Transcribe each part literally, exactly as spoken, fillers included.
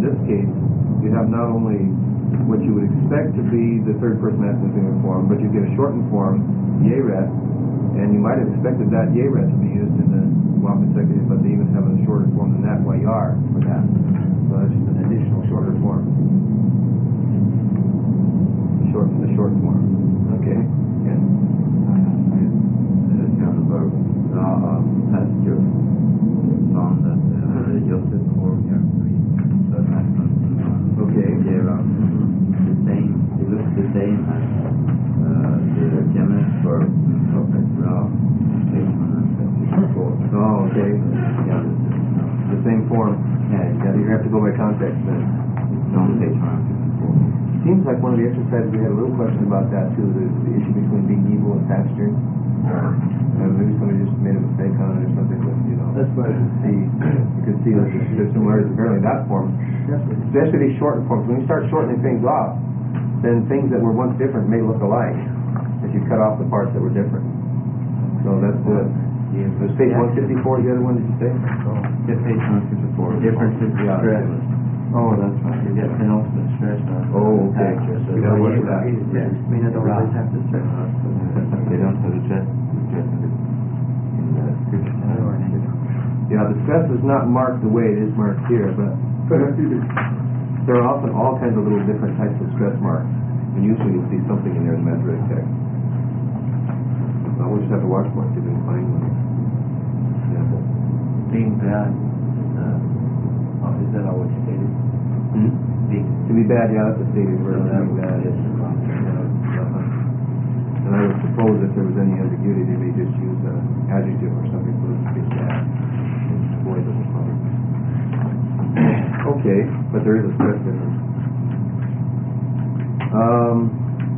in this case, you have not only what you would expect to be the third person masculine singular form, but you get a shortened form, Yered, and you might have expected that Yered to be used in the while consecutive, but they even have a shorter form than that, Wayar, for that. So that's just an additional shorter form. Shorten the short form. Okay. Yeah. Det kan vara bra pastor on that uh, Joseph Morgan. Okay. They are the same. It looks the same as uh, the German for Prophet Ra. Oh, okay. Yeah. The same form. Yeah, yeah, you have to go by context then. No, page one fifty-four. Seems like one of the exercises we had a little question about that too, the, the issue between being evil and pasturing. Uh, maybe somebody just made a mistake on it or something, but you know. That's right. You can see, you can see that there's, there's similarities apparently in that form. Especially these shortened forms. When you start shortening things off, then things that were once different may look alike if you cut off the parts that were different. So that's good. Yeah, so page one fifty-four, the other one, did you say? Oh, yeah, page one fifty-four. Differences in Yeah. stress. Oh, that's right. You get penultimate stress on Oh, okay. So You gotta watch for that. Yeah. I mean, I don't always have to stress on it. They don't have to stress in the scripture. Yeah, the stress is not marked the way it is marked here, but there are often all kinds of little different types of stress marks, and usually you'll see something in there in the Masoretic text. So we'll just have to watch for it to even find one. Example. Being bad, uh, oh, is that all what you stated? Hmm? Being To be bad, yeah, that's a stated word. that Being bad. is Yeah, uh-huh. And I would suppose if there was any ambiguity, they may just use an adjective or something for it to be bad. Avoid the problem. Okay, but there is a stress difference. Um,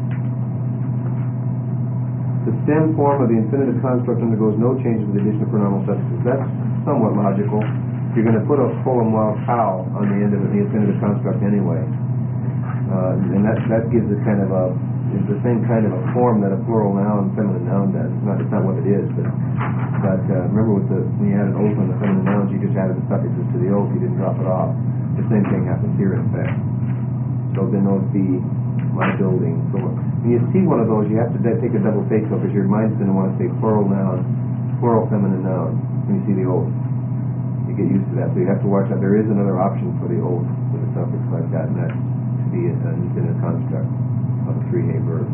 the stem form of the infinitive construct undergoes no changes with the addition of pronominal suffixes. That's somewhat logical. You're going to put a colon while cow on the end of the infinitive construct anyway. Uh, and that that gives it kind of a, it's the same kind of a form that a plural noun, feminine noun does. It's not, it's not what it is, but but uh, remember with the, when you added oath on the feminine nouns, you just added the suffixes to the oath, you didn't drop it off. The same thing happens here in effect. So then those be my building. So when you see one of those, you have to de- take a double take so because your mind's going to want to say plural noun, plural feminine noun when you see the oath. You get used to that. So you have to watch that. There is another option for the oath with a suffix like that, and that's to be an infinitive construct of a three-hay verb.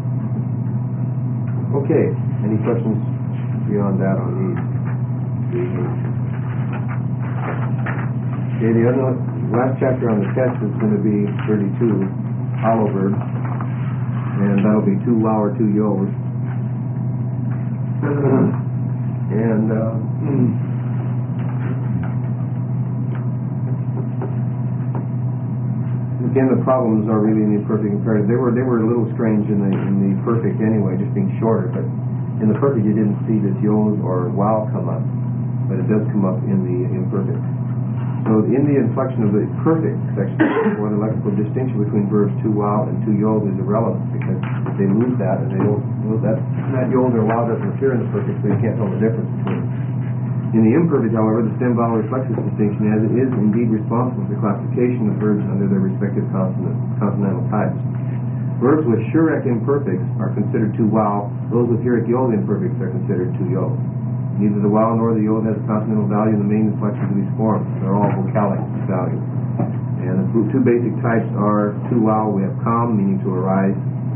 Okay. Any questions beyond that on these? Okay. The other last chapter on the test is going to be thirty-two, hollow verb, and that'll be two wow or two yos. And uh, again, the problems are really in the perfect imperative. They were they were a little strange in the in the perfect anyway, just being shorter. But in the perfect, you didn't see this yod or wow come up, but it does come up in the imperfect. So in the inflection of the perfect section, or the lexical distinction between verbs to wow and to yod is irrelevant because if they lose that, and they don't, well, that that yod or wow doesn't appear in the perfect, so you can't tell the difference between them. In the imperfect, however, the stem vowel reflects this distinction as it is indeed responsible for the classification of verbs under their respective consonant, consonantal types. Verbs with shurek imperfects are considered to wow. Those with hurek yod imperfects are considered to yod. Neither the wow nor the yod has a consonantal value in the main inflections of these forms. They're all vocalic values. And the two basic types are to wow. We have kam, meaning to arise.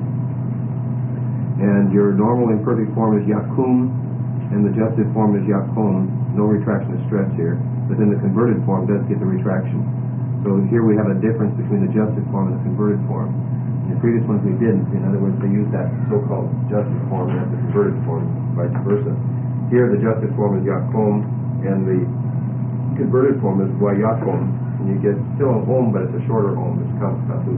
And your normal imperfect form is yakum, and the adjusted form is yakum. No retraction of stress here. But then the converted form does get the retraction. So here we have a difference between the adjusted form and the converted form. In the previous ones we didn't. In other words, they used that so-called adjusted form and the converted form, vice versa. Here the adjusted form is yakom, and the converted form is wayakom. And you get still a om, but it's a shorter om. It's kamskatu.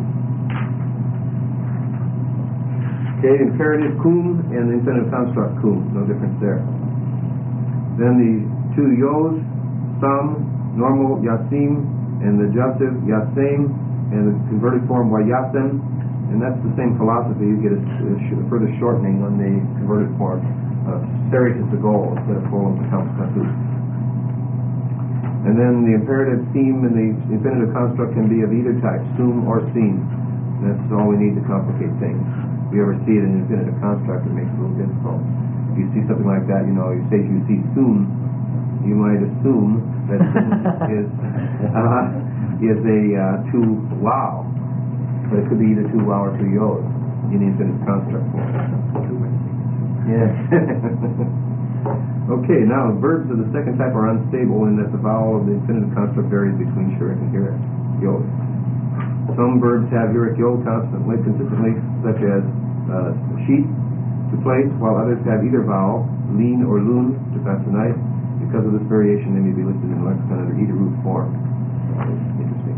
Okay, imperative kum and the infinitive construct kum. No difference there. Then the two yos, sam, normal yasim, and the adjunctive yasem, and the converted form wayasem. And that's the same philosophy. You get a, a further shortening on the converted form. Uh, Seri to the goal instead of colon becomes katu. And then the imperative theme in the infinitive construct can be of either type, sum or sim. That's all we need to complicate things. If you ever see it in an infinitive construct, it makes it a little difficult. If you see something like that, you know, you say if you see sum, you might assume that sum is uh, is a uh, two wow, but it could be either two wow or two yod in the infinitive construct form. Yeah. Okay, now verbs of the second type are unstable in that the vowel of the infinitive construct varies between shurek and hirek yod. Some verbs have hirek yod constantly, consistently, such as uh, sheep, to place, while others have either vowel, lean or loon, to pass the night. Because of this variation, they may be listed in the lexicon under either root form. Interesting.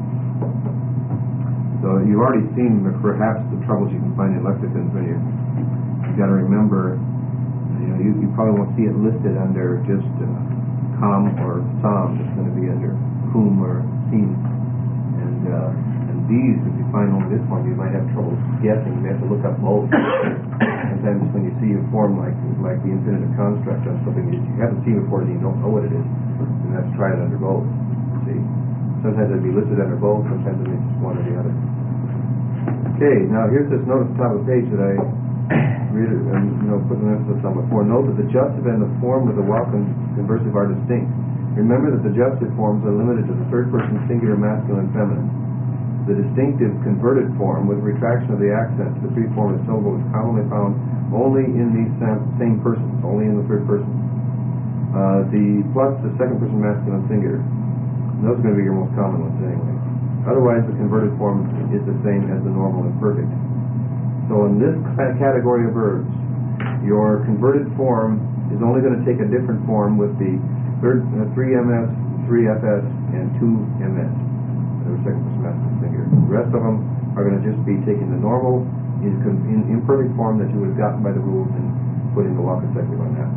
So you've already seen perhaps the troubles you can find in lexicons when you you've got to remember. You know, you, you probably won't see it listed under just uh, com or sam. It's going to be under kum or sim. And uh, and these, if you find only this one, you might have trouble guessing. You may have to look up both. Sometimes when you see a form like like the infinitive construct on something you, you haven't seen before and you don't know what it is, you have to try it under both. See, sometimes it'll be listed under both. Sometimes it's just one or the other. Okay, now here's this note at the top of the page that I read it, and you know, put an emphasis on before. Note that the jussive and the form of the vowel conversive are distinct. Remember that the jussive forms are limited to the third person singular, masculine, and feminine. The distinctive converted form with retraction of the accent to the pre-form of the syllable is commonly found only in these same persons, only in the third person. Uh, the plus the second person masculine singular. And those are going to be your most common ones anyway. Otherwise, the converted form is the same as the normal imperfect. So in this category of verbs, your converted form is only going to take a different form with the third, uh, three M S, three F S, and two M S. The second person masculine singular. The rest of them are going to just be taking the normal in, in imperfect form that you would have gotten by the rules and putting the walk consecutive on that.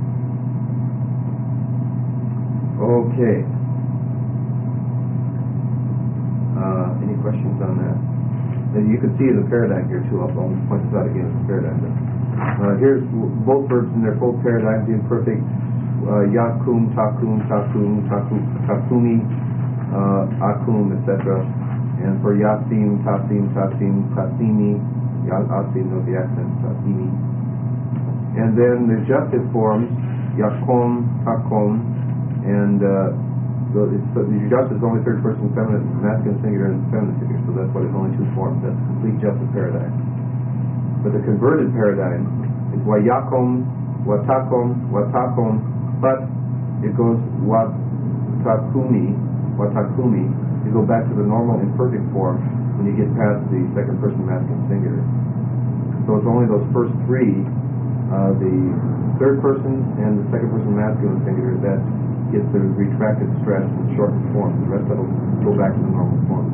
Okay. Uh, any questions on that? And you can see the paradigm here too. I'll, I'll point this out again as a paradigm. Uh, here's both verbs in their full paradigm, the imperfect uh, yakum, takum, takum, takum, takumi, uh, akum, et cetera. And for yasim, tasim, tasim, tasimi, yasim, no the accent, tasimi. And then the jussive forms, yakom, takom, and uh, so it's, so the jussive is only third person feminine, masculine singular, and feminine singular. So that's why there's only two forms. That's the complete jussive paradigm. But the converted paradigm is wayakom, watakom, watakom, but it goes watakumi, watakumi. You go back to the normal imperfect form when you get past the second person masculine singular. So it's only those first three, uh, the third person and the second person masculine singular, that get the retracted stress and shortened form. The rest of them go back to the normal form.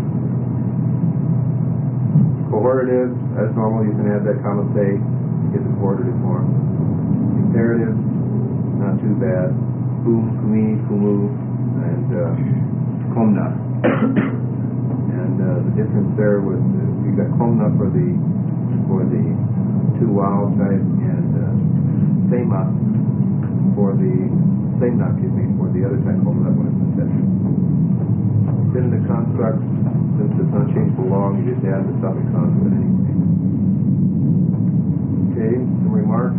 Cohortative, as normal, you can add that comma say, get the cohortative form. Imperative, not too bad. Kum, kumi, kumu, and uh, komna. And uh, the difference there was uh, we got komna for the for the two wow type, and uh, sema for the semna, excuse me, for the other type komna when it's set. Then the construct, since it's unchangeable long, you just add the suffix onto it anyway. Okay, some remarks.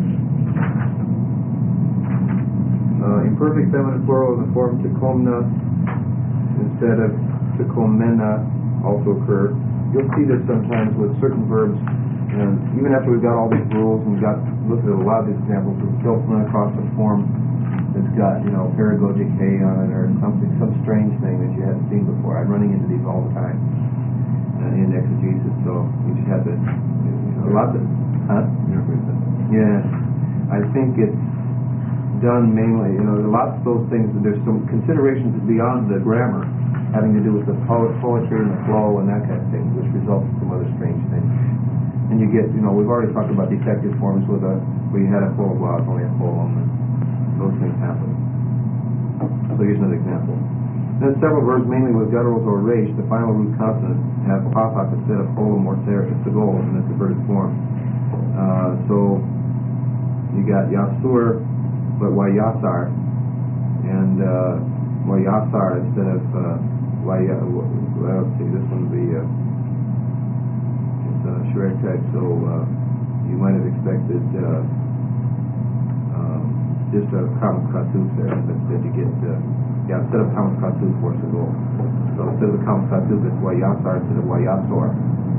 Uh, imperfect feminine plural in the form takomna instead of takomena also occur. You'll see this sometimes with certain verbs, and even after we've got all these rules and got looked at a lot of these examples, we'll still run across a form that's got, you know, paragogic hay on it or something, some strange thing that you hadn't seen before. I'm running into these all the time uh, in exegesis, so you just have to, you know, lots of, huh? Yeah, I think it's done mainly, you know, lots of those things, there's some considerations beyond the grammar having to do with the po- poetry and the flow and that kind of thing, which results in some other strange things. And you get, you know, we've already talked about defective forms with a, where you had a full vowel, only a full moment. Those things happen. So here's another example. Then several verbs, mainly with gutturals or rage, the final root consonant have papak instead of holum or segol in the converted form. Uh, so you got yasur, but why yasar, and uh, Wayasar instead of uh, Waya. Well, let's see, this one would be uh, it's a Shurek type, so uh, you might have expected uh, um, just a Kamas Katuf there, but instead you get uh, yeah, instead of Kamas Katuf, force to go. So instead of Kamas Katuf, it's Wayasar instead of Wayasor.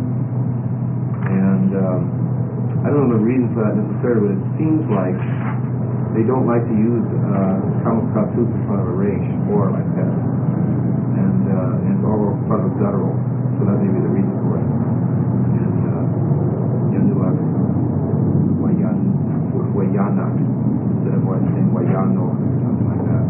And um, I don't know the reason for that necessarily, but it seems like they don't like to use uh, Kamas Katuf in front of a resh or like that, and uh, and or in front of a guttural. So that may be the reason for it. And uh, Yanuak, Wayan, Wayanak instead of what saying Wayano or something like that.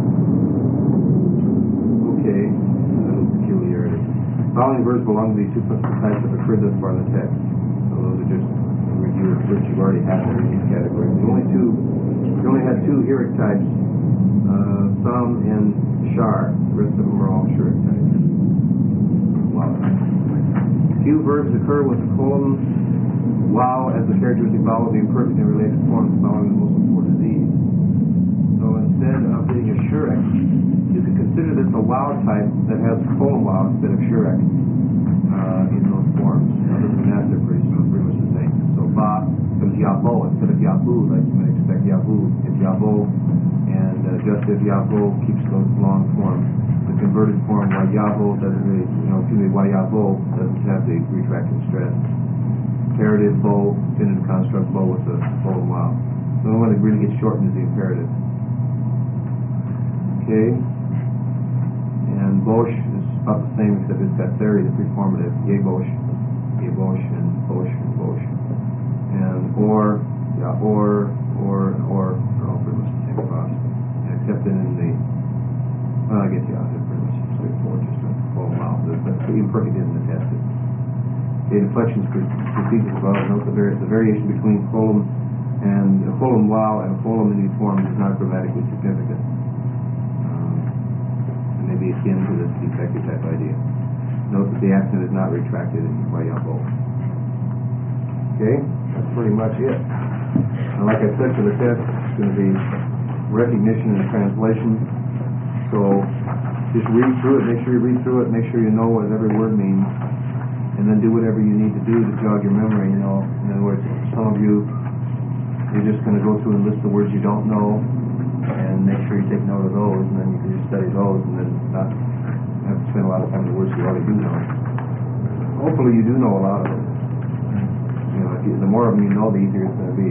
Okay, a little peculiarity. Following verbs belong to these two principal types that occurred thus far in the text. So those are just a review of which you've already had in these categories. The only two, we only had two Hirik types, uh, Sam and Shar. The rest of them are all Shurik types. Wow. Few verbs occur with the colon wow as the characteristic vowel of the imperfect and related forms following the most important of these. So instead of being a Shurik, you could consider this a wow type that has colon wow instead of Shurik uh, in those forms. Other than that, they're pretty, pretty much the same. So ba becomes Yabo instead of Yabu, like you might expect Yabu. It's Yabo, and uh, just as Yabo keeps those long forms. The converted form Wayabo doesn't really, you know, excuse me, Wayabo doesn't have the retracted stress. Imperative bo, definitive construct bo with the colon wow. So the one that really gets shortened is the imperative. Okay. And Bosch is about the same except it's got theory, the preformative, Ye-Bosch, Ye-Bosch, and Bosch, and Bosch. And or, yeah, or, or, or, they're all pretty much the same class. Except that in the, well, I guess, yeah, they're pretty much straightforward, just a full wow. But the imperfect isn't attested. The inflection proceeds above. Note the, vari- the variation between colon and a colon wow and a colon in these forms is not grammatically significant. Maybe akin to this defective type idea. Note that the accent is not retracted in Wayabo. Okay, that's pretty much it. And like I said, for the test, it's going to be recognition and translation. So just read through it, make sure you read through it, make sure you know what every word means, and then do whatever you need to do to jog your memory. You know, in other words, some of you, you're just going to go through and list the words you don't know, and make sure you take note of those, and then you can just study those, and then not have to spend a lot of time on the words you already do know. Hopefully you do know a lot of them. You know, if you, the more of them you know, the easier it's going to be.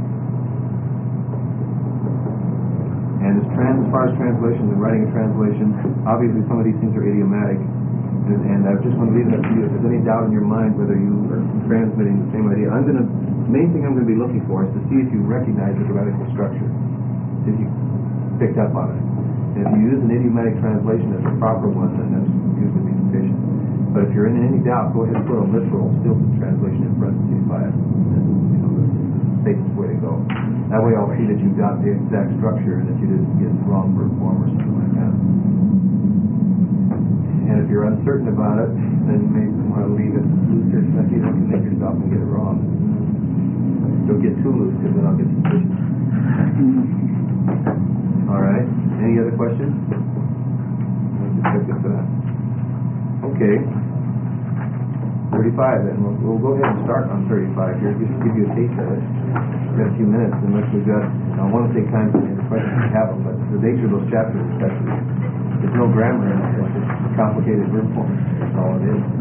And as, trans, as far as translations and writing a translation, obviously some of these things are idiomatic, and, and I just want to leave that to you. If there's any doubt in your mind whether you are transmitting the same idea, I'm going to, the main thing I'm going to be looking for is to see if you recognize the grammatical structure. If you picked up on it. And if you use an idiomatic translation as the proper one, then that's usually be sufficient. But if you're in any doubt, go ahead and put a literal Stilton translation in parentheses by it. That's, you know, the safest way to go. That way I'll see that you got the exact structure and that you didn't get the wrong verb form or something like that. And if you're uncertain about it, then you may want to leave it loose here so that you don't commit yourself and get it wrong. Don't get too loose because then I'll get suspicious. All right. Any other questions? Let's just for that. Okay. thirty-five then. We'll, we'll go ahead and start on thirty-five here, just to give you a taste of it. We've got a few minutes, unless we've got, I want to take time to answer questions if you have them, but the nature of those chapters, especially, there's no grammar in it. It's just complicated verb forms. That's all it is.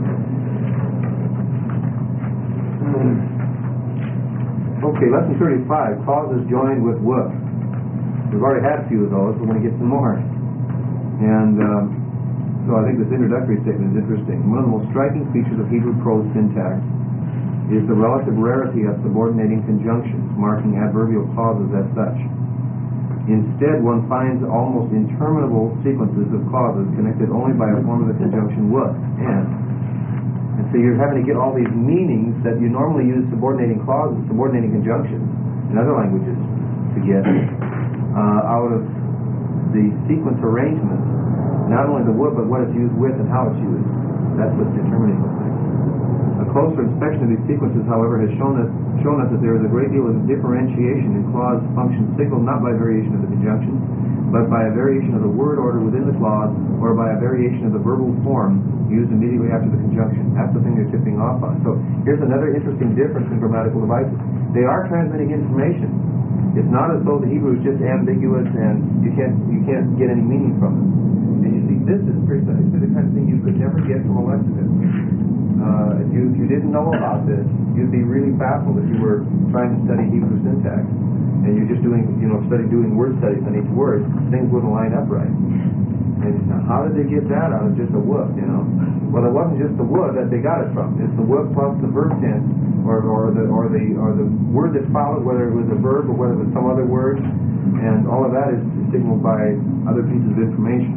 Okay, lesson thirty-five, clauses joined with would. We've already had a few of those. We're going to get some more. And um, so I think this introductory statement is interesting. One of the most striking features of Hebrew prose syntax is the relative rarity of subordinating conjunctions, marking adverbial clauses as such. Instead, one finds almost interminable sequences of clauses connected only by a form of the conjunction would, and. And so you're having to get all these meanings that you normally use subordinating clauses, subordinating conjunctions in other languages to get uh, out of the sequence arrangement, not only the would, but what it's used with and how it's used. That's what's determining those things. A closer inspection of these sequences, however, has shown us, shown us that there is a great deal of differentiation in clause function signaled not by variation of the conjunction, but by a variation of the word order within the clause, or by a variation of the verbal form used immediately after the conjunction. That's the thing they're tipping off on. So here's another interesting difference in grammatical devices. They are transmitting information. It's not as though the Hebrew is just ambiguous and you can't you can't get any meaning from it. And you see, this is precisely the kind of thing you could never get from a lexicon. Uh, if you if you didn't know about this, you'd be really baffled if you were trying to study Hebrew syntax and you're just doing you know study doing word studies on each word. Things wouldn't line up right. And now, how did they get that out of just a whoop? You know, well, it wasn't just the whoop that they got it from. It's the whoop plus the verb tense, or or the or the or the word that followed, whether it was a verb or whether it was some other word, and all of that is signaled by other pieces of information.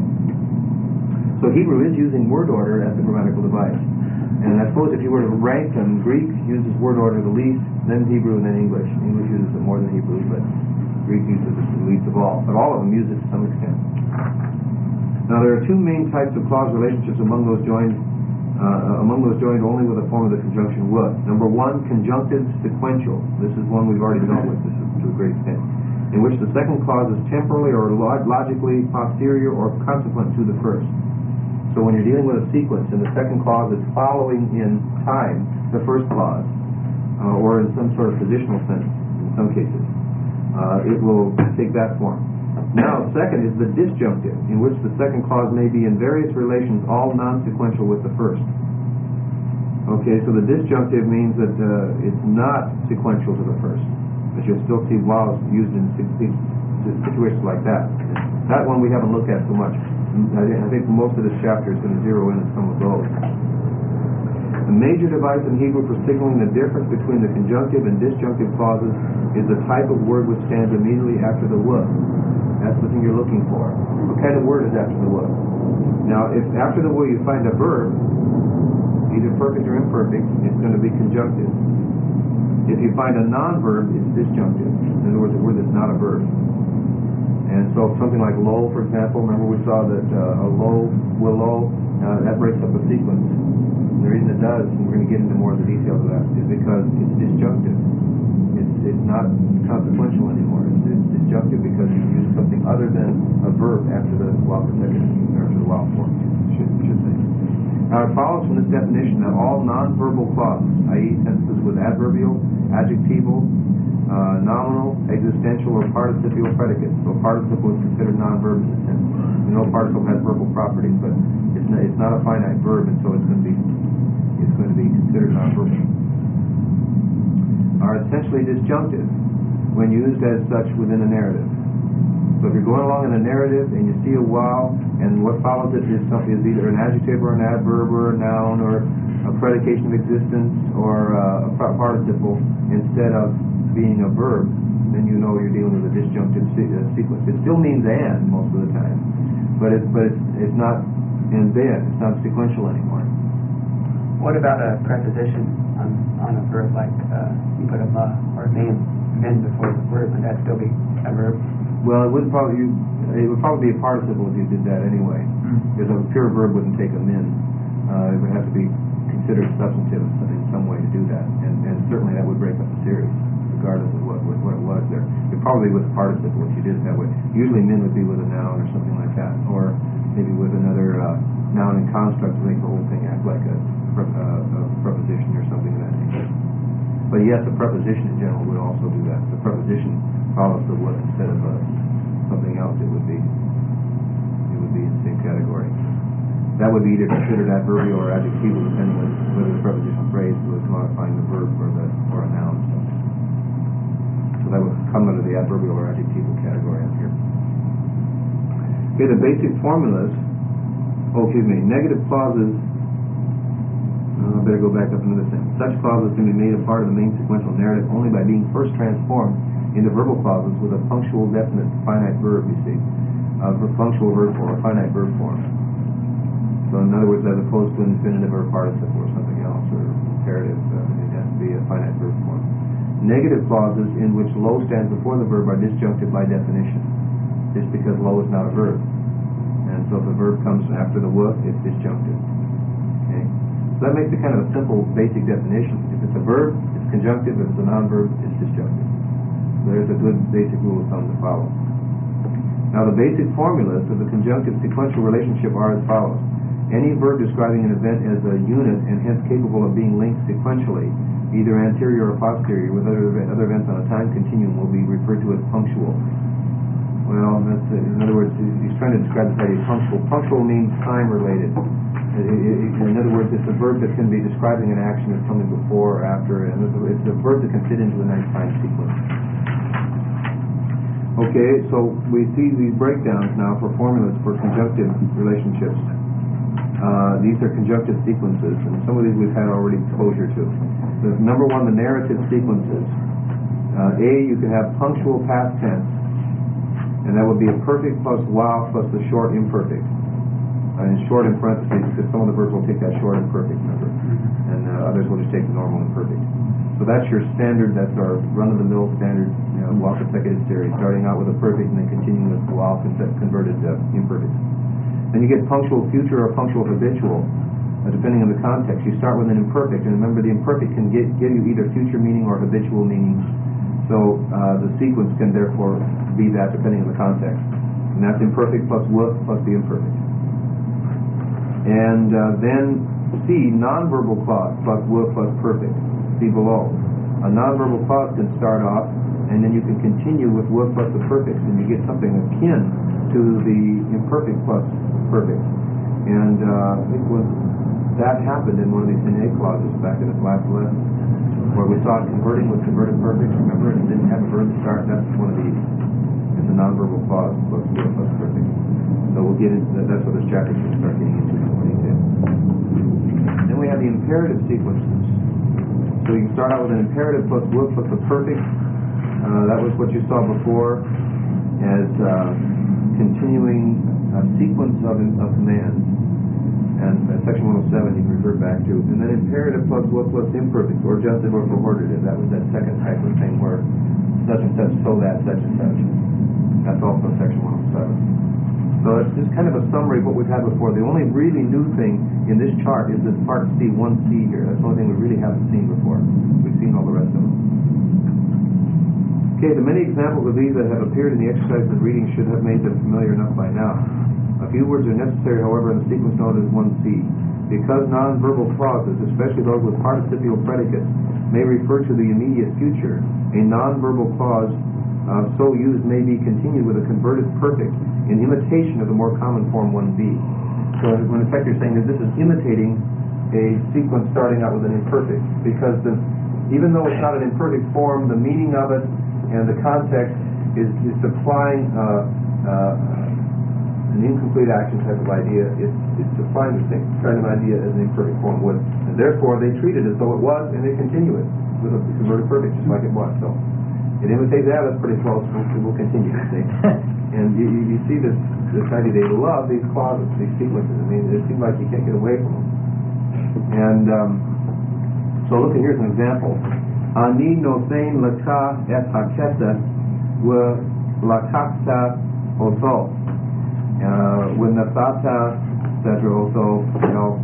So Hebrew is using word order as the grammatical device. And I suppose if you were to rank them, Greek uses word order the least, then Hebrew, and then English. English uses it more than Hebrew, but Greek uses it the least of all. But all of them use it to some extent. Now there are two main types of clause relationships among those joined uh, among those joined only with a form of the conjunction would. Number one, conjunctive sequential. This is one we've already dealt with this is to a great extent, in which the second clause is temporally or log- logically posterior or consequent to the first. So when you're dealing with a sequence and the second clause is following in time the first clause, uh, or in some sort of positional sense in some cases, uh, it will take that form. Now, second is the disjunctive, in which the second clause may be in various relations all non-sequential with the first. Okay, so the disjunctive means that uh, it's not sequential to the first, but you'll still see vowels used in situations like that. That one we haven't looked at so much. I think most of this chapter is going to zero in on some of those. The major device in Hebrew for signaling the difference between the conjunctive and disjunctive clauses is the type of word which stands immediately after the would. That's the thing you're looking for. What kind of word is after the would? Now, if after the would you find a verb, either perfect or imperfect, it's going to be conjunctive. If you find a non-verb, it's disjunctive. In other words, a word that's not a verb. And so something like lo, for example, remember we saw that uh, a lo, willow, uh, that breaks up a sequence. And the reason it does, and we're going to get into more of the details of that, is because it's disjunctive. It's it's not consequential anymore. It's, it's disjunctive because you use something other than a verb after the while protected, or after the while form, should, should say. Now it follows from this definition that all non-verbal clauses, that is sentences with adverbial, adjectival, Uh, nominal, existential, or participial predicates. So participle is considered non-verb in a sense. We know participle has verbal properties, but it's not, it's not a finite verb, and so it's going to be it's going to be considered non-verbal. Are essentially disjunctive when used as such within a narrative. So if you're going along in a narrative and you see a while, and what follows it is something is either an adjective or an adverb or a noun or a predication of existence or uh, a participle instead of being a verb, then you know you're dealing with a disjunctive se- uh, sequence. It still means and most of the time, but it's but it's it's not and then it's not sequential anymore. What about a preposition on on a verb like uh, you put a ma or men men before the verb? Would that still be a verb? Well, it would probably you, it would probably be a participle if you did that anyway, because mm-hmm. a pure verb wouldn't take a min. Uh, it would have to be considered substantive in some way to do that, and and certainly that would break up the series. Regardless of what, what, what it was there. It probably with a participle if you did it that way. Usually min would be with a noun or something like that, or maybe with another uh, noun and construct to make the whole thing act like a, pre- uh, a preposition or something of that nature. But yes, a preposition in general would also do that. The preposition follows the would instead of uh, something else. It would be it would be in the same category. That would be either considered adverbial or adjectival, depending on whether the prepositional phrase was modifying the verb or the or a noun. So that would come under the adverbial or adjectival category up here. Okay, the basic formulas, oh, excuse me, negative clauses, uh, I better go back up into this thing. Such clauses can be made a part of the main sequential narrative only by being first transformed into verbal clauses with a punctual, definite, finite verb, you see. Uh, a punctual verb form, a finite verb form. So in other words, as opposed to an infinitive or participle or something else, or imperative, uh, it has to be a finite verb form. Negative clauses in which lo stands before the verb are disjunctive by definition, just because lo is not a verb. And so if the verb comes after the would, it's disjunctive. Okay? So that makes it kind of a simple, basic definition. If it's a verb, it's conjunctive. If it's a non-verb, it's disjunctive. So there's a good basic rule of thumb to follow. Now, the basic formulas of the conjunctive sequential relationship are as follows. Any verb describing an event as a unit and hence capable of being linked sequentially, either anterior or posterior, with other, other events on a time continuum will be referred to as punctual. Well, that's, in other words, he's trying to describe this idea of punctual. Punctual means time-related. In other words, it's a verb that can be describing an action that's coming before or after, and it's a verb that can fit into a nice time sequence. Okay, so we see these breakdowns now for formulas for conjunctive relationships. Uh, these are conjunctive sequences, and some of these we've had already exposure to. The number one, the narrative sequences. Uh, A, you can have punctual past tense, and that would be a perfect plus wow plus the short imperfect. Uh, and short in parentheses, because some of the verbs will take that short imperfect number, and uh, others will just take the normal imperfect. So that's your standard, that's our run-of-the-mill standard, you know, wow consecutive series, starting out with a perfect and then continuing with wow converted uh, imperfect. Then you get punctual future or punctual habitual, uh, depending on the context. You start with an imperfect, and remember the imperfect can get, give you either future meaning or habitual meaning. So uh, the sequence can therefore be that depending on the context. And that's imperfect plus would plus the imperfect. And uh, then C, nonverbal clause plus would plus perfect. See below. A nonverbal clause can start off, and then you can continue with would plus the perfect, and you get something akin to the imperfect plus perfect. And uh, I think when that happened in one of these N A clauses back in this last lesson, where we saw it converting with converted perfects, remember, and it didn't have a verb to start. That's one of these. It's a nonverbal clause plus would plus perfect. So we'll get into that. That's what this chapter is going to start getting into in more detail. Then we have the imperative sequences. So you can start out with an imperative plus would plus the perfect. Uh, that was what you saw before as uh, continuing a sequence of, of commands. And uh, section one oh seven you can refer back to. And then imperative plus would plus imperfect, or just or cohortative. That was that second type of thing where such and such, so that, such and such. That's also section one oh seven. So it's just kind of a summary of what we've had before. The only really new thing in this chart is this part C, one C here. That's the only thing we really haven't seen before. We've seen all the rest of them. Okay, the many examples of these that have appeared in the exercises of reading should have made them familiar enough by now. A few words are necessary, however, in the sequence known as one C. Because nonverbal clauses, especially those with participial predicates, may refer to the immediate future, a nonverbal clause uh, so used may be continued with a converted perfect in imitation of the more common form one B. So in effect you're saying that this is imitating a sequence starting out with an imperfect, because the, even though it's not an imperfect form, the meaning of it and the context is, is supplying uh, uh, an incomplete action type of idea. It's, it's supplying the same kind of idea as an imperfect form would. And therefore they treat it as though it was, and they continue it with a converted perfect just like it was. So it imitates that, that's pretty close. We'll, we'll continue, I think. And you, you see this, this idea, they love these clauses, these sequences. I mean, it seems like you can't get away from them. And um, so look, here's an example. Ani nosein laka et haketa wa lakakta oso. When nasata, et cetera, also, you know,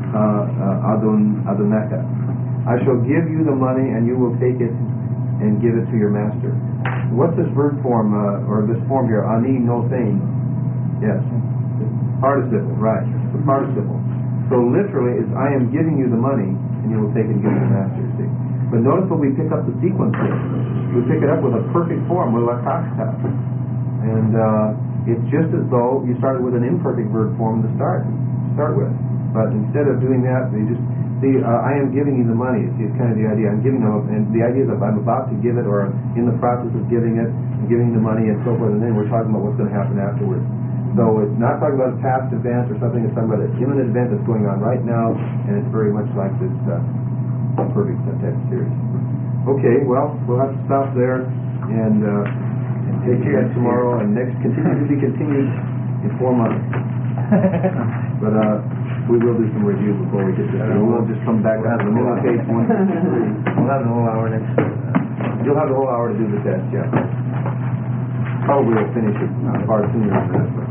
adon adoneka. I shall give you the money, and you will take it and give it to your master. What's this verb form, uh, or this form here? Ani nosein. Yes. Participle, right. The participle. So literally, it's I am giving you the money, and you will take it and give it to the master. See? But notice when we pick up the sequence here, we pick it up with a perfect form, with lakakta. And uh, it's just as though you started with an imperfect verb form to start, start with. But instead of doing that, they just see, uh, I am giving you the money. See, it's kind of the idea. I'm giving them, and the idea is that I'm about to give it, or in the process of giving it, and giving the money, and so forth. And then we're talking about what's going to happen afterwards. So it's not talking about a past event or something. It's talking about an imminent event that's going on right now, and it's very much like this uh, perfect type of series. Okay, well, we'll have to stop there, and, uh, and take care tomorrow, and next continue to be continued in four months. But uh, we will do some review before we get to that. We'll just come back to the middle case one, two, three. We'll have the whole hour next. You'll have the whole hour to do the test, yeah. Probably will finish it uh, far sooner than that, but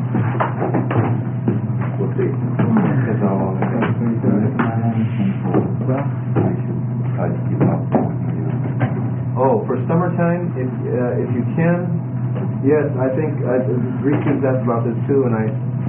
we'll see. That's how long it takes. Oh, for summertime, if uh, if you can, Yes, I think, uh, Reese's asked about this too, and I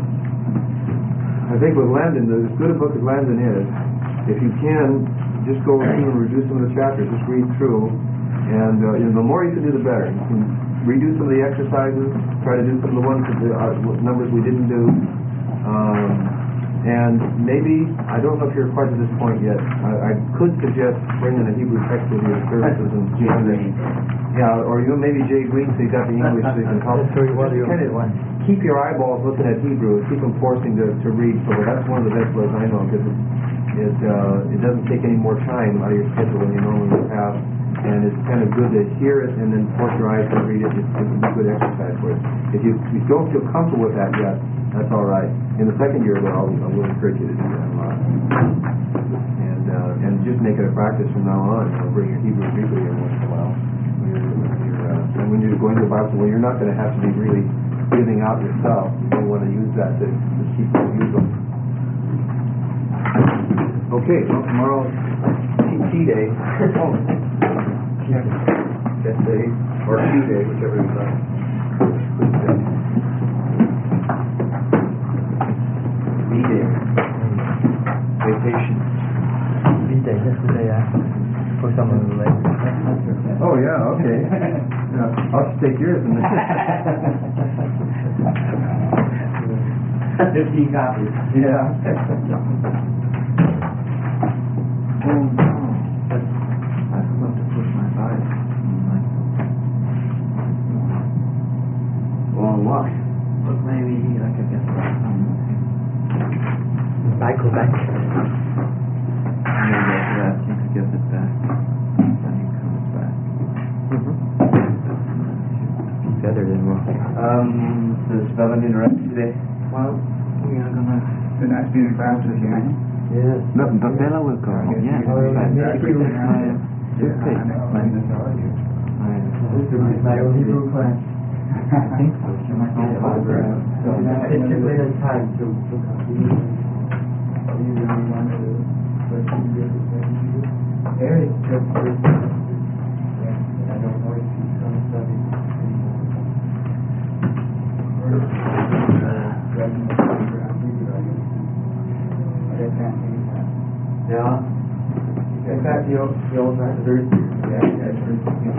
I think with Landon, as good a book as Landon is, if you can, just go through and redo some of the chapters, just read through, and uh, you know, the more you can do, the better. You can redo some of the exercises, try to do some of the ones, the uh, numbers we didn't do, um, and maybe, I don't know if you're quite to this point yet, I, I could suggest bringing a Hebrew text with your services and Jay Green. yeah, or even maybe Jay Green, so you got the English, so you can help. That's very well, you Kind of one. keep your eyeballs looking at Hebrew, keep them forcing to, to read. So that's one of the best ways I know, because it it, uh, it doesn't take any more time out of your schedule than you normally would have, and it's kind of good to hear it and then force your eyes to read it. It's, it's a good exercise for it. If you, if you don't feel comfortable with that yet, that's all right. In the second year, though, I'll, I will encourage you to do that a lot, and uh, and just make it a practice from now on. You know, bring your Hebrew and Greek with you every once in a while. When you're, when you're, uh, and when you're going to the Bible, when you're not going to have to be really giving out yourself, you may want to use that to, to keep them use them. Okay, well, tomorrow's T T day. Oh, test day, or Q day, whichever you like. B day. Vacation. B-Day, that's the day after, for some of the ladies. Oh, yeah, okay. Yeah, I'll just take yours and Fifteen copies. yeah. Oh, no. I forgot to push my eyes. Well, what? Look, maybe I could get that. Michael back. Maybe after that he could get it back. Then he comes back. He's better than Rocky. Um, the spelling interact today. Well, we are gonna. The nice being classes again. Yes. No, but Bella will go. Yeah. Oh, yeah. She could take my Yeah, I know. my This is my own Hebrew class. I think so. She might be a library. So it took me a time to to continue. Eric took this. I don't know if he's going to study Yeah. In fact, the old, the old master, there's, yeah, that's very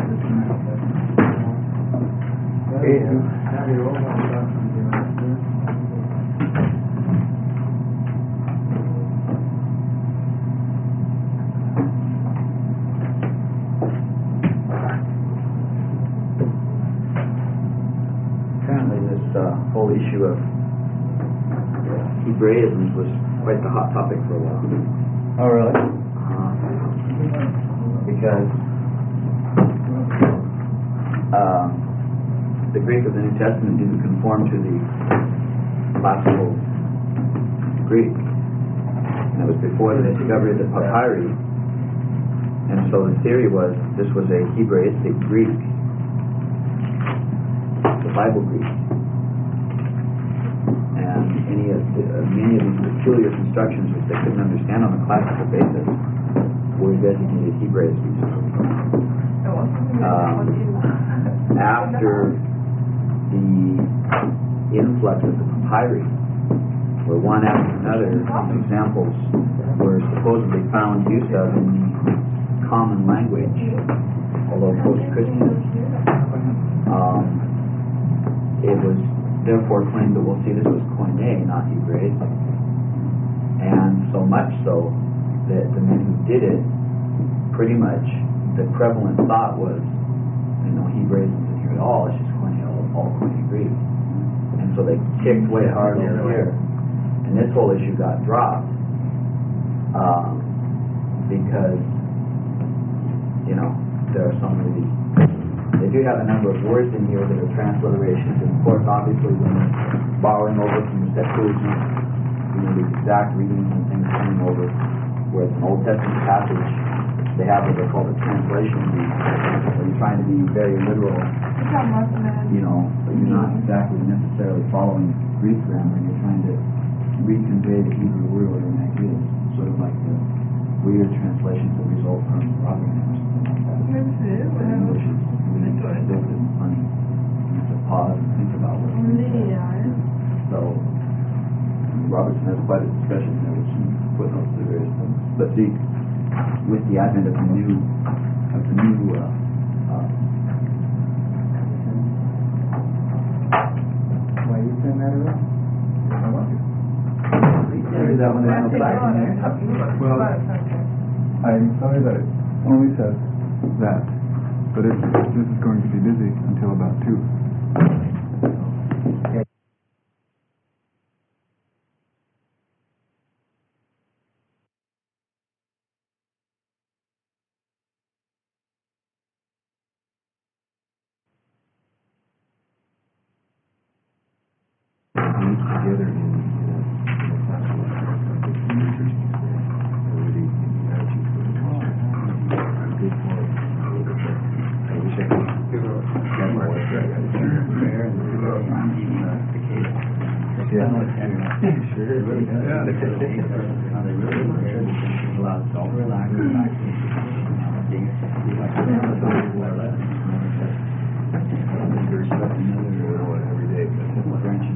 Apparently this uh, whole issue of Hebraisms was quite the hot topic for a while. Oh, really? Uh, because um, the Greek of the New Testament didn't conform to the classical Greek. And it was before the discovery of the papyri. And so the theory was this was a Hebraistic Greek, the Bible Greek. And any of the, uh, many of these peculiar constructions which they couldn't understand on a classical basis were designated Hebraisms. Um, after the influx of the papyri, where one after another examples were supposedly found use of in the common language, although post-Christian, um, it was therefore claimed that, we'll see, this was Koine, not Hebraism. And so much so that the men who did it, pretty much the prevalent thought was, you know, Hebraism isn't here at all, it's just Koine, all, all Koine Greek. And so they kicked way hard over here. And this whole issue got dropped um, because, you know, there are so many of these. They do have a number of words in here that are transliterations, and of course, obviously, when borrowing over from the Septuagint, you know, the exact readings and things coming over, where it's an Old Testament passage, they have what they call the translation read, where you're trying to be very literal, you know, but you're not exactly necessarily following Greek grammar, you're trying to reconvey the Hebrew word whatever that is, sort of like the weird translations that result from Rotherham or something like that. English is really difficult and funny. pause and think about what. So, Robertson has quite a discussion there with some footnotes to various things. But see, with the advent of the new, of the new, uh, uh, Why you send that around? I want to. maybe that one is back in there. Well, I'm sorry that it only says that, but it's, this is going to be busy until about two. Meet together in, in a, in a classroom, like a research experience, or really in the attitude for the good point. I wish I could have my wife right out of here. Yeah. Sure, it really does. How they really prepare to allow self relax, Every day, but French.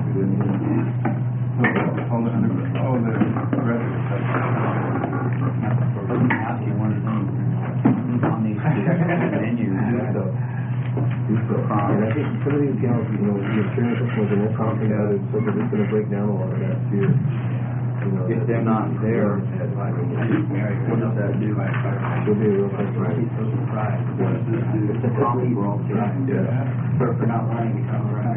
All the other, all the rest of the stuff. Ask you one thing on these menus. do so. And I think some of these gals, you know, the insurance customers, and they're talking about it, so that it's going to break down a lot of that too. You know, If they're not there, what does that do? She'll be a real customer. It's a problem we're all facing. For not wanting to come around.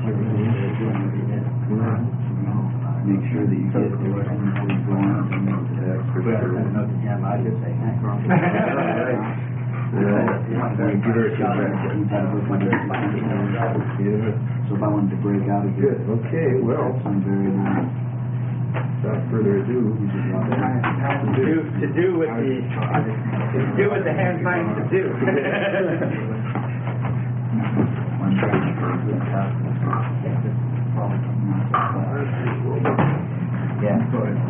Make sure that you get to it and you go on and you know the text for sure. I just say, hey. Yeah. Give her a shot. So if I wanted to break out of Good. it, Okay, well, I'm very, without further ado, we just want To do, to do what the, to do what the hand finds to do. one second for a good cut. Yeah.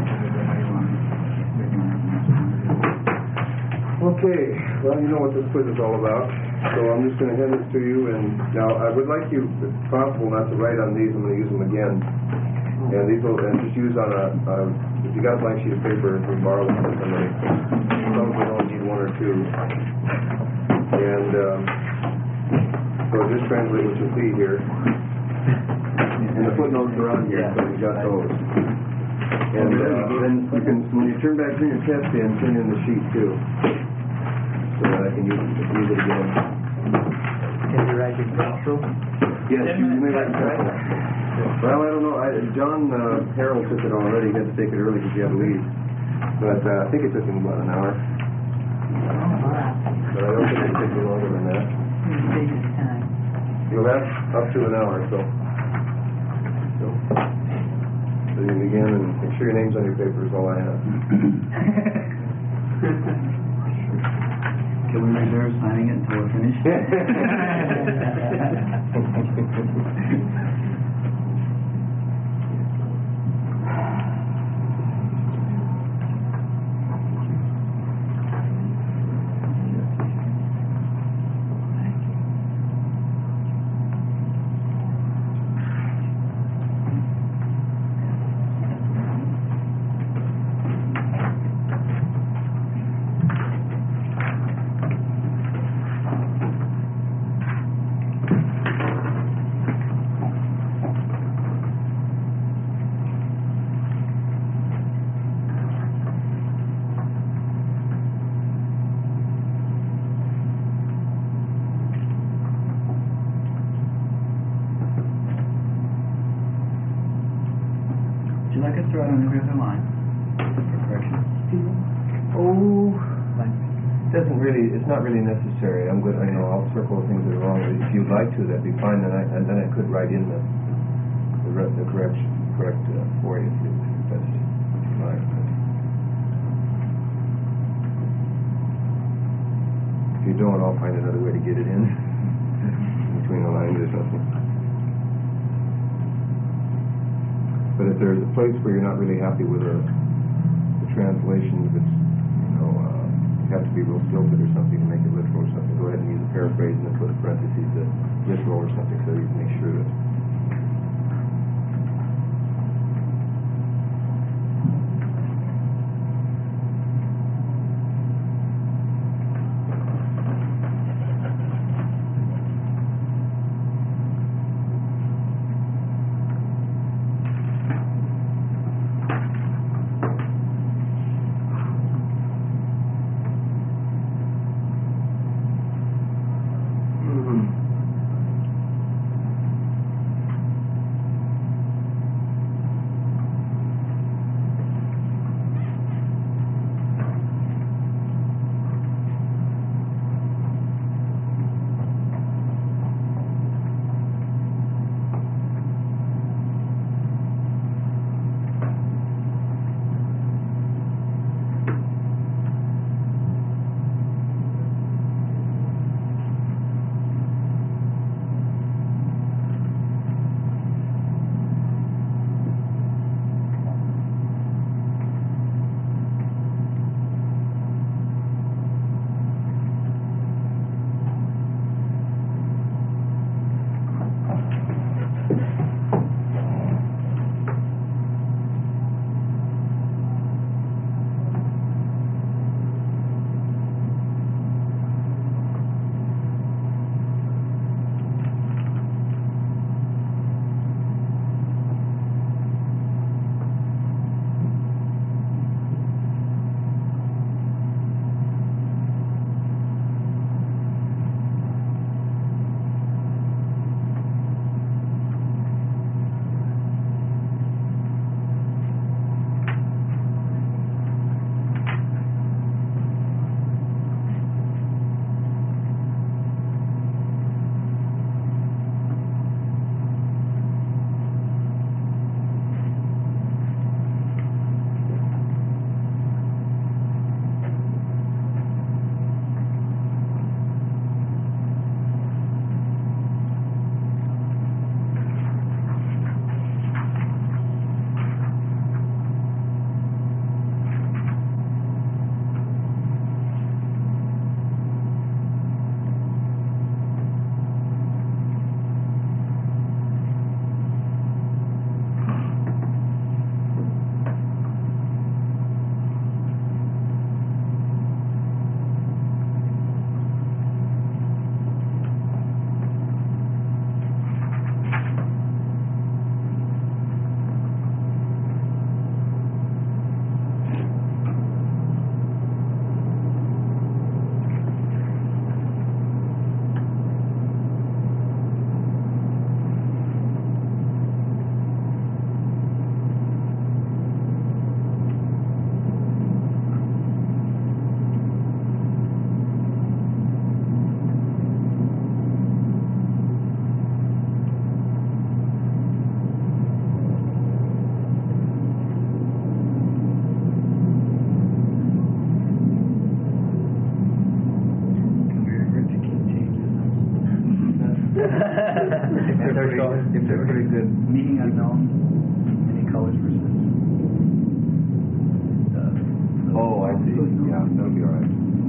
Okay, well, you know what this quiz is all about, so I'm just going to hand this to you, and now I would like you, if possible, not to write on these. I'm going to use them again, and these will, and just use on a, a if you got a blank sheet of paper, if we borrow them from somebody, some will only need one or two, and um, so just translate what you see here, and the footnotes are on here, so you got those. And uh, then you can, when you turn back to your test in, turn in the sheet too, so that I can use it, use it again. Can you write your pencil? Yes, you may write your pencil. Well, I don't know. I, John uh, Harold took it already. He had to take it early because he had to leave. But uh, I think it took him about an hour. But I don't think it took me longer than that. You'll have up to an hour, so. So. So you begin and make sure your name's on your paper is all I have. Can we reserve signing it until we're finished? Would you like us to write on every other line for correction? Oh, it doesn't really, it's not really necessary. I'm good, I know, I'll circle things that are wrong. If you'd like to, that'd be fine, and I, and then I could write in the, the, re- the correction, correct uh, for you, if you- if that's what you like. If you don't, I'll find another way to get it in, between the lines or something. But if there's a place where you're not really happy with a, the translation, if it's, you know, uh, have to be real stilted or something to make it literal or something. Go ahead and use a paraphrase and then put a parentheses to literal or something so you can make sure that. If they're pretty, if they're pretty good. Meaning unknown, any colors for Oh, I see. Yeah, that'll be all right.